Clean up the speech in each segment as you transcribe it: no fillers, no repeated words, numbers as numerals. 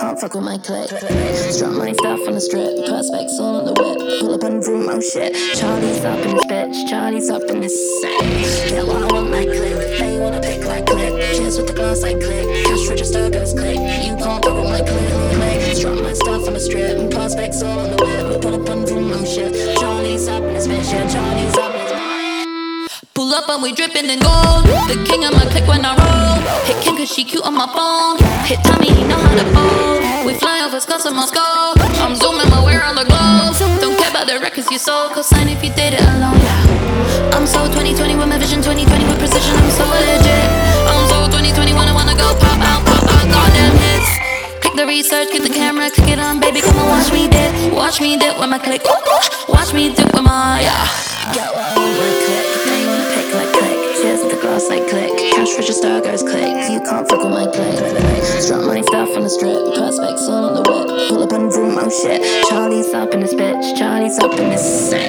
can't fuck with my clique. Strut my stuff on the strip, perspex all on the whip. Pull up on the room, oh shit. Charlie's up in this bitch, Charlie's up in this set. Get what I want like click, they wanna pick like click. Cheers with the glass like click, cash register goes click. You can't fuck with my click. Strut my stuff on the strip, perspex all on the whip. Pull up on the room, oh shit. Charlie's up in this bitch, yeah, Charlie's up in this. Pull up and we drippin' in gold. The king of my clique when I roll. Hit Kim cause she cute on my phone. Hit Tommy, he know how to bowl. We fly over Scotts and Moscow. I'm zooming my wear on the globe. Don't care about the records you sold. Co-sign if you did it alone, yeah. I'm so 2020 with my vision, 2020 with precision. I'm so legit. I'm so 2020 when I wanna go pop out, goddamn hits. Click the research, get the camera, click it on, baby, come on, watch me dip. Watch me dip with my click. Watch me dip with my, yeah. Get what I want like click, they wanna pick like click. Cheers with the glass like click, cash register goes click. You can't fuck with my click. Strut my stuff on the strip, perspex all on the whip. Pull up on the room, oh shit. Charlie's up in this bitch, Charlie's up in this set.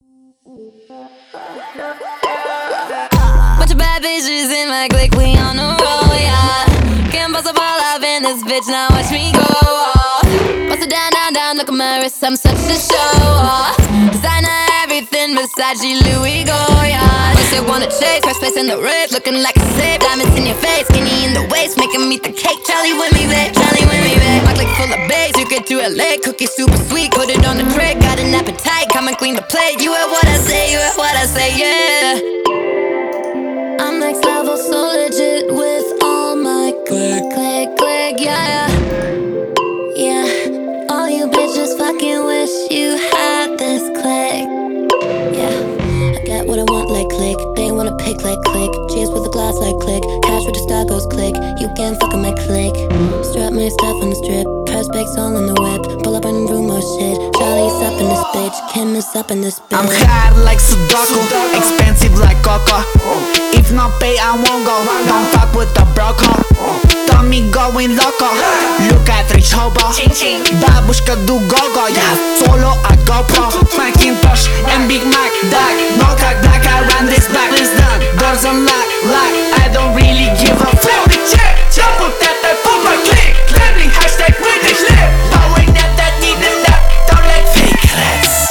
Bunch of bad bitches in my clique, we on the roll, yeah. Can't bust a ball up in this bitch, now watch me go off. Bust it down, down, down, look at my wrist, I'm such a show off. Designer everything, Versace, Louis Goyard. First they wanna chase, first place in the race, looking like a safe. Diamonds in your face, skinny in the waist, making me the cake. Charlie with me, babe, Charlie with me, babe. My clique full of bass, you get to LA, cookie super sweet, put it on the tray. Got an appetite, come and clean the plate. You heard what I say, you heard what I say, yeah. I'm next level, so legit with all my click, click, click, yeah, yeah. All you bitches fucking wish you had this click, yeah. I got what I want like click, they wanna pick like click. Cheers with a glass like click, cash with the star goes click. You can't fuck with my click. Strap my stuff on the strip, perspex all in the whip. Pull up in the room, oh shit. Charlie's up in this bitch, Kim is up in this bitch. I'm hard like Sudoku, expensive like Coco. If not pay, I won't go. Don't fuck with the broco. Tommy going loco. Look at rich hobo. Babushka do go-go, yeah. Solo a GoPro, Macintosh and Big Mac. Dark, no cock black, I run this back. It's done, doors unlock, lock. I don't really give a fuck. Jump up that full my click. Landing hashtag British lip. Powering that need a lap. Don't let fake rats.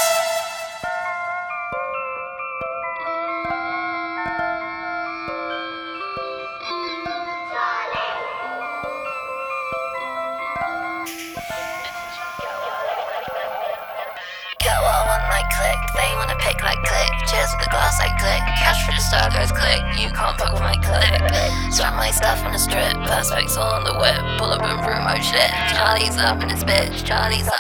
Get what I want like click, they wanna pick like click. Cheers with the glass like click, cash for the star goes click. You can't fuck with my click. Strap my stuff on the strip, perspex all on the whip. Pull up and room, oh shit. Charlie's up in this bitch, Charlie's up.